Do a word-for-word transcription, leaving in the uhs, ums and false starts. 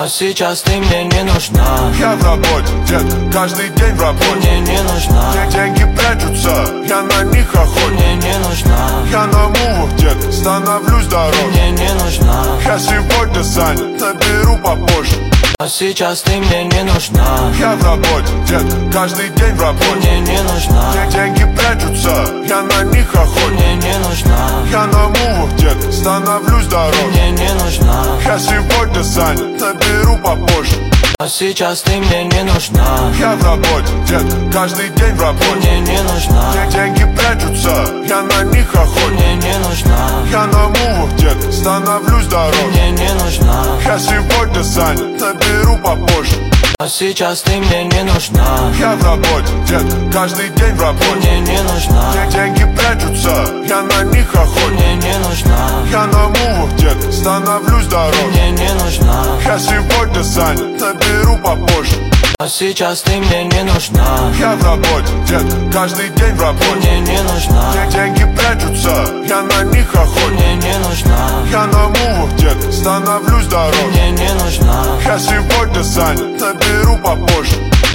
А сейчас ты мне не нужна. Я в работе, дед, каждый день в работе. Мне не нужна. Деньги прячутся, я на них охотник. Мне не нужна. Я на мувах, дед, становлюсь дороже. Мне не нужна. Я сегодня занят, наберу попозже. А сейчас ты мне не нужна. Я в работе, дед, каждый день в работе. Мне не нужна. Деньги прячутся, я на них охотник. Мне не нужна. Я на мувах, дед, становлюсь дороже. Мне не нужна. Я сегодня занят, наберу попозже. А сейчас ты мне не нужна. Я в работе, дед, каждый день в работе. Мне не нужна. Деньги прячутся, я на них охотник. Мне не нужна. Я на мувах, дед, становлюсь дороже. Мне не нужна. Я сегодня занят, наберу попозже. А сейчас ты мне не нужна. Я в работе, дед, каждый день в работе. Мне не нужна. Деньги прячутся, я на них охотник. Мне не нужна. Я на мувах, дед, становлюсь дороже. Мне не нужна. Я сегодня занят, наберу попозже. А сейчас ты мне не нужна. Я в работе, дед, каждый день в работе. Мне не нужна. Деньги прячутся, я на них охотник. Мне не нужна. Я на мувах, дед, становлюсь дороже. Мне не нужна. Я сегодня занят, наберу попозже.